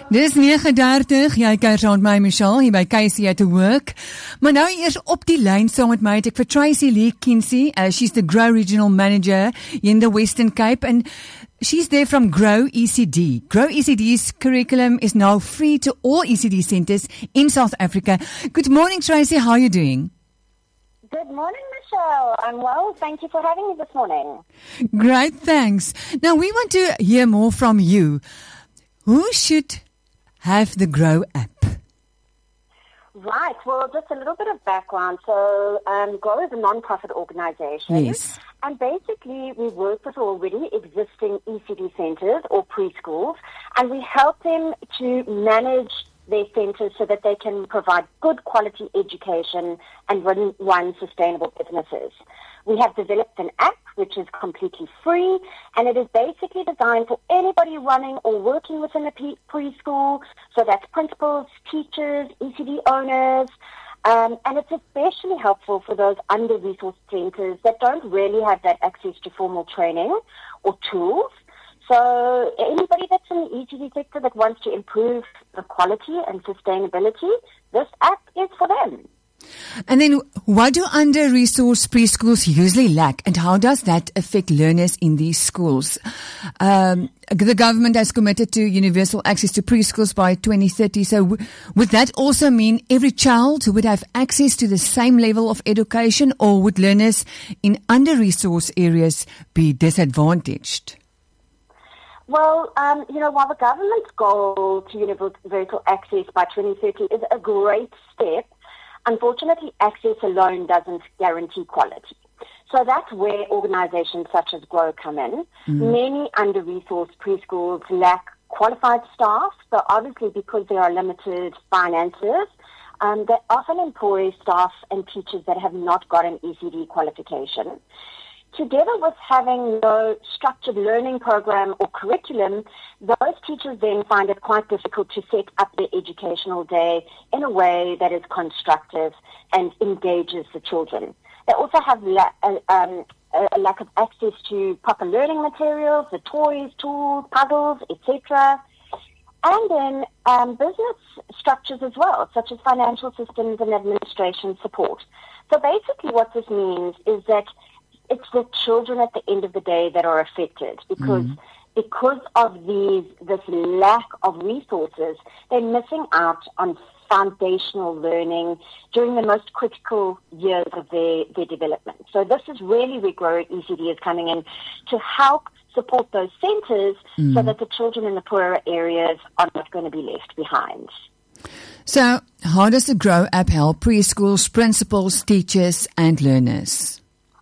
Dis 9:30, jy kuier saam met my Michelle hier by Casey at Work. Maar nou eers op die lyn saam met my het ek vir Tracy Lee Kinsey. She's the Grow Regional Manager in the Western Cape and she's there from Grow ECD. Grow ECD's curriculum is now free to all ECD centres in South Africa. Good morning, Tracy. How are you doing? Good morning, Michelle. I'm well. Thank you for having me this morning. Great, thanks. Now, we want to hear more from you. Who should have the Grow app? Right. Well, just a little bit of background. So, Grow is a non-profit organization. Yes. And basically, we work with already existing ECD centers or preschools, and we help them to manage their centers so that they can provide good quality education and run sustainable businesses. We have developed an app which is completely free, and it is basically designed for anybody running or working within a preschool, so that's principals, teachers, ECD owners, and it's especially helpful for those under-resourced centers that don't really have that access to formal training or tools. So anybody that's in the ECD sector that wants to improve the quality and sustainability, this app is for them. And then what do under-resourced preschools usually lack, and how does that affect learners in these schools? The government has committed to universal access to preschools by 2030. So would that also mean every child would have access to the same level of education, or would learners in under-resourced areas be disadvantaged? Well, while the government's goal to universal access by 2030 is a great step, unfortunately, access alone doesn't guarantee quality. So that's where organizations such as Grow come in. Many under-resourced preschools lack qualified staff, so obviously because there are limited finances, they often employ staff and teachers that have not got an ECD qualification. Together with having no structured learning program or curriculum, those teachers then find it quite difficult to set up their educational day in a way that is constructive and engages the children. They also have a lack of access to proper learning materials, the toys, tools, puzzles, etc. And then business structures as well, such as financial systems and administration support. So basically what this means is that it's the children at the end of the day that are affected because of this lack of resources, they're missing out on foundational learning during the most critical years of their development. So this is really where Grow ECD is coming in to help support those centers so that the children in the poorer areas are not going to be left behind. So how does the Grow app help preschools, principals, teachers and learners?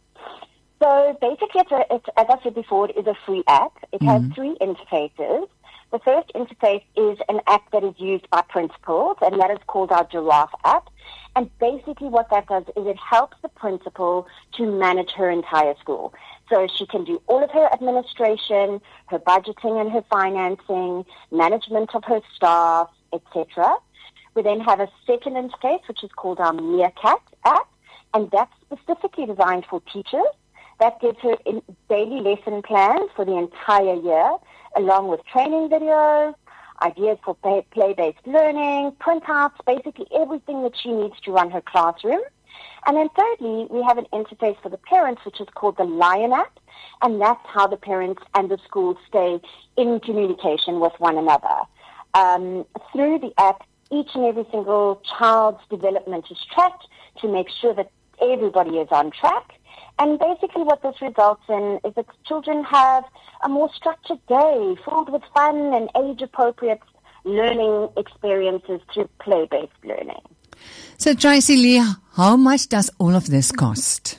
So basically, it's, as I said before, it is a free app. It has three interfaces. The first interface is an app that is used by principals, and that is called our Giraffe app. And basically what that does is it helps the principal to manage her entire school. So she can do all of her administration, her budgeting and her financing, management of her staff, etc. We then have a second interface, which is called our Meerkat app, and that's specifically designed for teachers. That gives her daily lesson plans for the entire year, along with training videos, ideas for play-based learning, printouts, basically everything that she needs to run her classroom. And then thirdly, we have an interface for the parents, which is called the Lion app, and that's how the parents and the school stay in communication with one another. Through the app, each and every single child's development is tracked to make sure that everybody is on track. And basically what this results in is that children have a more structured day filled with fun and age-appropriate learning experiences through play-based learning. So Tracy Lee, how much does all of this cost?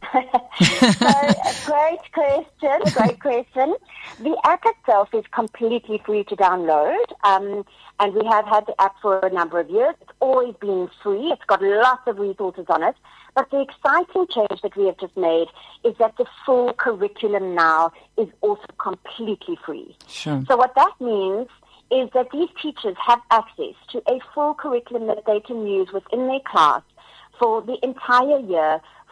Great question. The app itself is completely free to download, and we have had the app for a number of years. It's always been free. It's got lots of resources on it. But the exciting change that we have just made is that the full curriculum now is also completely free. Sure. So what that means is that these teachers have access to a full curriculum that they can use within their class for the entire year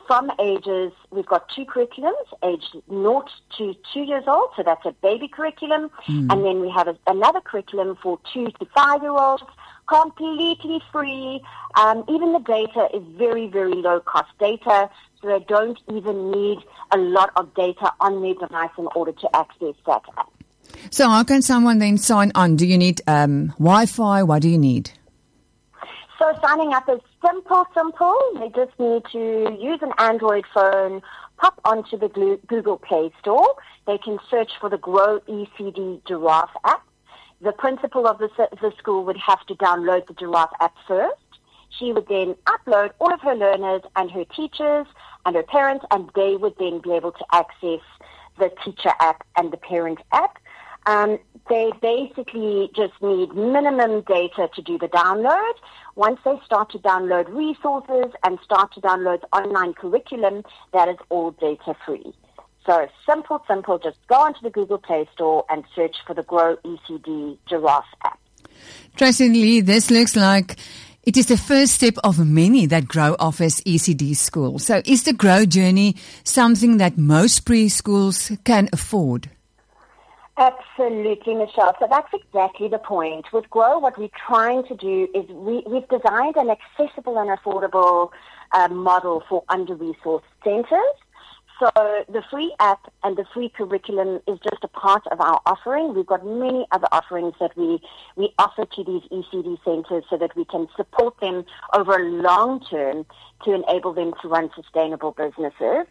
we've got 2 curriculums, aged 0 to 2 years old, so that's a baby curriculum, and then we have another curriculum for 2 to 5-year-olds, completely free. Even the data is very, very low-cost data, so they don't even need a lot of data on their device in order to access that app. So how can someone then sign on? Do you need Wi-Fi? What do you need? So signing up is simple. They just need to use an Android phone, pop onto the Google Play Store. They can search for the Grow ECD Giraffe app. The principal of the school would have to download the Giraffe app first. She would then upload all of her learners and her teachers and her parents, and they would then be able to access the teacher app and the parent app. They basically just need minimum data to do the download. Once they start to download resources and start to download online curriculum, that is all data free. So simple, just go onto the Google Play Store and search for the Grow ECD Giraffe app. Tracy Lee, this looks like it is the first step of many that Grow offers ECD schools. So is the Grow journey something that most preschools can afford? Absolutely, Michelle. So that's exactly the point. With Grow, what we're trying to do is we've designed an accessible and affordable model for under-resourced centers. So the free app and the free curriculum is just a part of our offering. We've got many other offerings that we offer to these ECD centers so that we can support them over a long term to enable them to run sustainable businesses.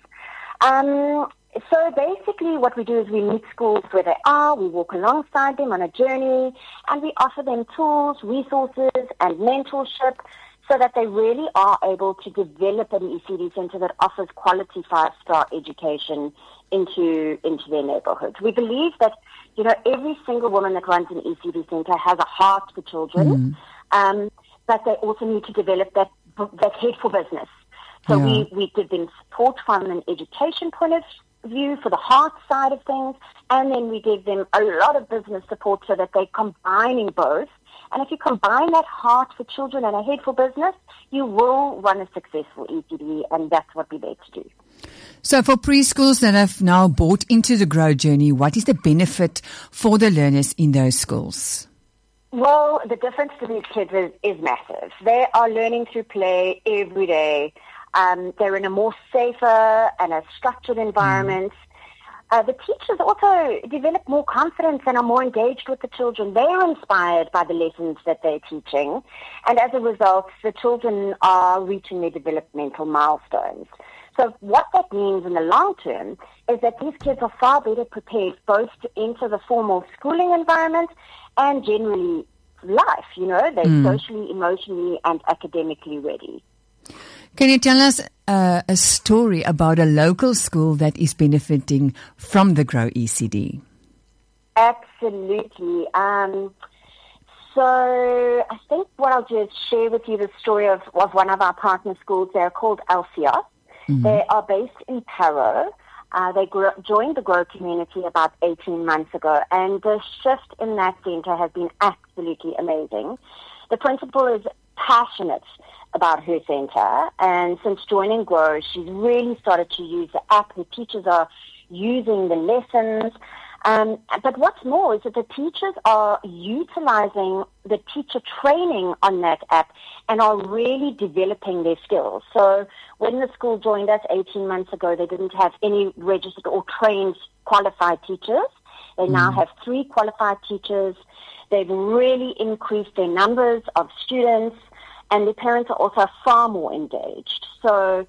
So basically what we do is we meet schools where they are, we walk alongside them on a journey, and we offer them tools, resources, and mentorship so that they really are able to develop an ECD center that offers quality 5-star education into their neighborhood. We believe that, every single woman that runs an ECD center has a heart for children, but they also need to develop that head for business. So we give them support from an education point of view for the heart side of things, and then we give them a lot of business support so that they're combining both. And if you combine that heart for children and a head for business, you will run a successful ECD, and that's what we're there to do. So for preschools that have now bought into the Grow journey, what is the benefit for the learners in those schools? Well, the difference to these kids is massive. They are learning through play every day. They're in a more safer and a structured environment. The teachers also develop more confidence and are more engaged with the children. They are inspired by the lessons that they're teaching. And as a result, the children are reaching their developmental milestones. So what that means in the long term is that these kids are far better prepared both to enter the formal schooling environment and generally life. They're socially, emotionally, and academically ready. Can you tell us a story about a local school that is benefiting from the Grow ECD? Absolutely. So I think what I'll do is share with you the story of one of our partner schools. They're called Alcios. They are based in Parow. They joined the Grow community about 18 months ago, and the shift in that center has been absolutely amazing. The principal is passionate about her center, and since joining Grow, she's really started to use the app. The teachers are using the lessons. But what's more is that the teachers are utilizing the teacher training on that app and are really developing their skills. So when the school joined us 18 months ago, they didn't have any registered or trained qualified teachers. They now have 3 qualified teachers. They've really increased their numbers of students, and the parents are also far more engaged. So,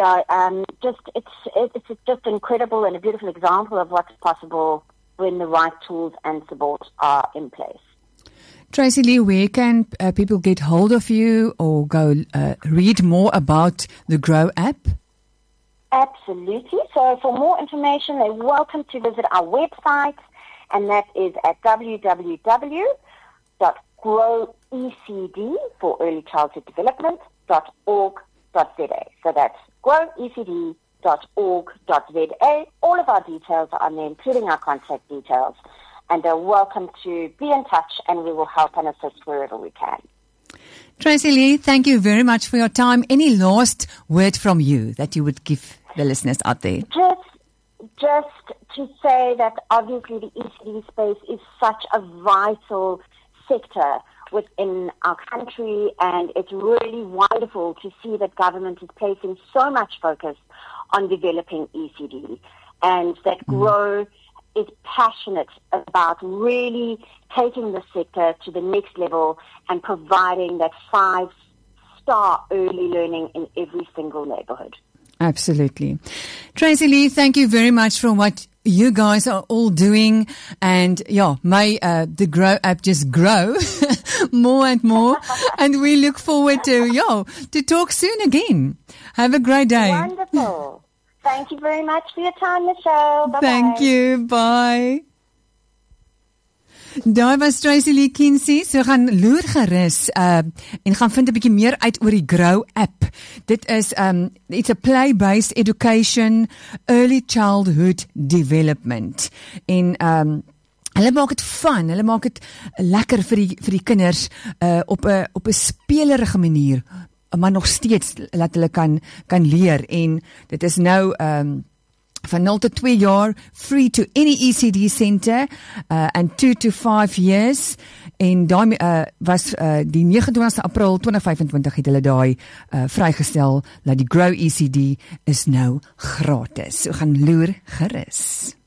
it's just incredible and a beautiful example of what's possible when the right tools and support are in place. Tracy Lee, where can people get hold of you or go read more about the Grow app? Absolutely. So for more information, they're welcome to visit our website, and that is at www.growecd for early childhood development.org.za. So that's growecd.org.za. All of our details are on there, including our contact details, and they're welcome to be in touch, and we will help and assist wherever we can. Tracy Lee, thank you very much for your time. Any last word from you that you would give the listeners out there? Just to say that obviously the ECD space is such a vital sector within our country, and it's really wonderful to see that government is placing so much focus on developing ECD, and that GROW is passionate about really taking the sector to the next level and providing that 5-star early learning in every single neighborhood. Absolutely. Tracy Lee, thank you very much for what you guys are all doing, and may the GROW app just grow more and more, and we look forward to talk soon again. Have a great day. Wonderful. Thank you very much for your time, Michelle. Bye-bye. Thank you. Bye. Daar was Tracy Lee Kinsey, so gaan loer gerus en gaan vind 'n bietjie meer uit oor die GROW app. Dit is it's a play-based education, early childhood development. En hulle maak dit fun, hulle maak dit lekker vir die kinders op 'n spelerige manier, maar nog steeds laat hulle kan leer. En dit is nou van 0 tot 2 jaar, free to any ECD center, and 2 to 5 years. En daai was die 29 April 2025 het hulle daai vrygestel dat die GROW ECD is nou gratis. So gaan loer gerus.